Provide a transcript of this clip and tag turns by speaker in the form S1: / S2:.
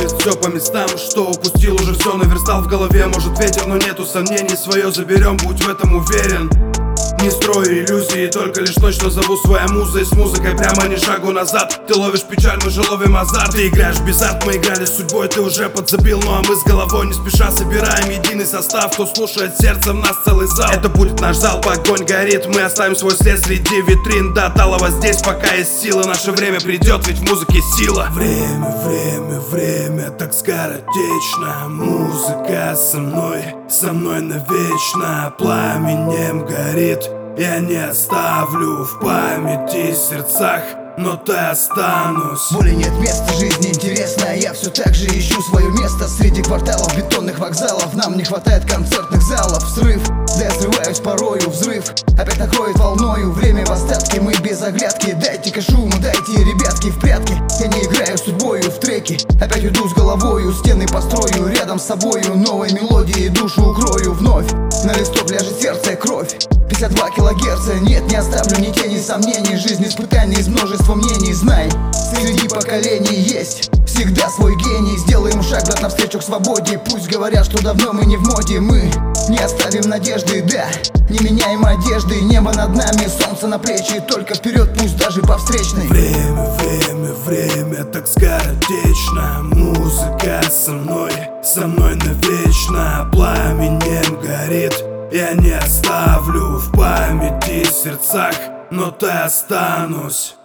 S1: расставить все по местам. Что упустил, уже все наверстал в голове. Может ветер, но нету сомнений, свое заберем, будь в этом уверен. Не строю иллюзии, только лишь точно зову своя муза. И с музыкой прямо ни шагу назад. Ты ловишь печаль, мы же ловим азарт. Ты играешь без арт, мы играли с судьбой. Ты уже подзабил, ну а мы с головой не спеша собираем единый состав. Кто слушает сердцем, нас целый зал. Это будет наш залп, огонь горит. Мы оставим свой след среди витрин. До талого здесь пока есть сила. Наше время придет, ведь в музыке сила. Время, время, время так скоротечно. Музыка со мной навечно. Пламенем горит. Я не оставлю в памяти сердцах, но ты останусь.
S2: Боли нет места, жизнь интересная. Я все так же ищу свое место среди кварталов, бетонных вокзалов. Нам не хватает концертных залов. Взрыв, да я срываюсь порою. Взрыв опять накроет волною. Время в остатке, мы без оглядки. Дайте-ка шуму, дайте, ребятки, в прятки. Я не играю судьбою в треки. Опять уйду с головою, стены построю. Рядом с собою новой мелодии душу укрою вновь. На листок ляжет сердце и кровь. 52 килогерца, нет, не оставлю ни тени сомнений. Жизнь испытаний из множества мнений. Знай, среди поколений есть всегда свой гений. Сделаем шаг, брат, навстречу к свободе. Пусть говорят, что давно мы не в моде. Мы не оставим надежды, да, не меняем одежды. Небо над нами, солнце на плечи. Только вперед, пусть даже по встречной.
S1: Время, время, время так скоротечно. Музыка со мной навечно. Пламенем горит. Я не оставлю в памяти сердцах, но ты останусь.